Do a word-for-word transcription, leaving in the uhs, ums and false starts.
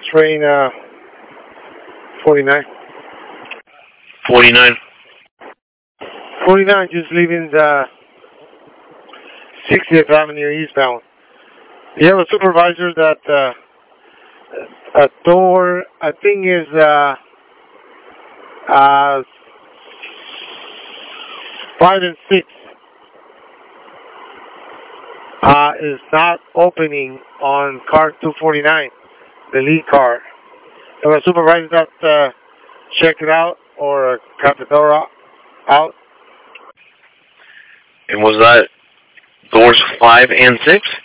train uh, forty-nine. forty-nine. forty-nine, just leaving the sixtieth Avenue eastbound. You have a supervisor that uh, a door, I think is uh, uh, five and six uh, is not opening on car two forty-nine, the lead car. You have a supervisor that uh, check it out or cut the door out. And was that doors five and six?